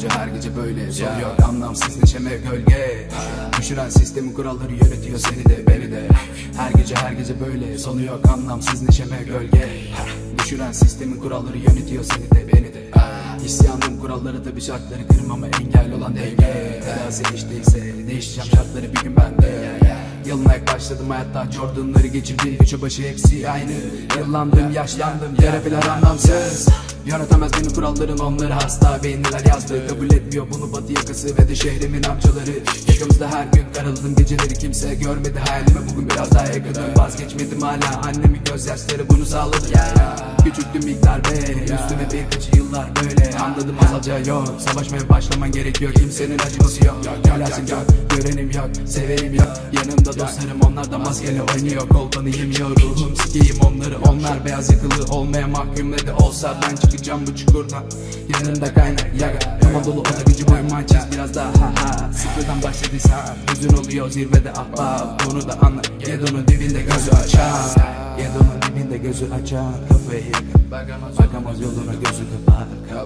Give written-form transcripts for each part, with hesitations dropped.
her gece böyle son yok anlamsız neşeme gölge. Düşüren sistemin kuralları yönetiyor seni de beni de. Her gece böyle sonu yok anlamsız neşeme gölge. Düşüren sistemin kuralları yönetiyor seni de beni de. İsyanım kuralları da bir şartları kırmama engel olan denge. Tedavisi hiç değilse değişeceğim şartları bir gün bende. Yılına başladım hayatta Jordan'ları geçirdim köşe başı hepsi aynı. Yıllandım yaşlandım terapiler anlamsız. Yönetemez beni kuralların onları hasta beyinliler yazdı. Kabul etmiyor bunu batı yakası ve de şehrimin amcaları. Yakamızda her gün karaladım geceleri kimse görmedi hayalime bugün biraz daha yakınım. Vazgeçmedim hala annemin gözyaşları bunu sağladı. Küçüktüm miktar be üstüme birkaç yıllar böyle. Anladım azalca yok savaşmaya başlaman gerekiyor kimsenin acıması yok. Gülersin yok görenim yok severim yok. Yanımda dostlarım onlar da maskeli oynuyor. Kolpanı yemiyor ruhum sikeyim onları. Onlar beyaz yakalı olmaya mahkum ne de olsa ben çıkacağım bu çukurdan. Yanımda kaynak yaga Yaman dolu oda gücü boyuma çiz biraz daha ha. Sıfırdan başladıysa gözün oluyor zirvede ahbap. Bunu da anla Gedon'un dibinde gözü açar. Gedon'un dibinde gözü açar. Kafayı yakın bakamaz yoluna gözü kapar.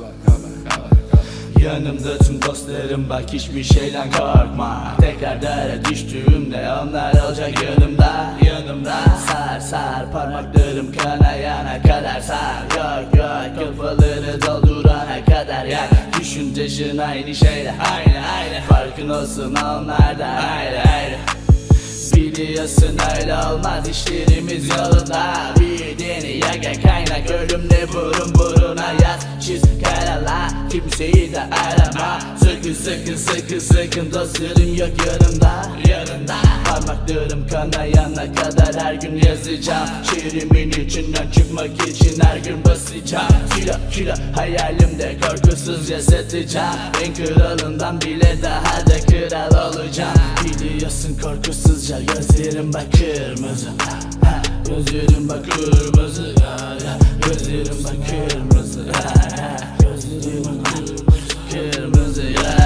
Yanımda tüm dostlarım bak hiçbir şeyden korkma. Tekrar dara düştüğümde onlar olacak yanımda. Sar sar parmaklarım kanayana kadar sar. Yok kafaları doldurana kadar yak. Düşün taşın aynı şeyler aynı. Farkın olsun onlar da ayrı. Biliyorsun öyle olmaz işlerimiz yolunda. Bir deni yaga kaynak ölümle burun buruna yaz. Çiz karala kimseyi de arama. Sakın dostlarım yok yanımda. Parmaklarım kanayana kadar her gün yazacağım. Şehrimin içinden çıkmak için her gün basacağım. Kilo hayalimde korkusuzca satacağım. En kralından bile daha da kral olacağım. Biliyorsun korkusuzca gözlerim bak kırmızı. Gözlerim bak kırmızı. Gözlerim bak kırmızı. Gözlerim bak kırmızı.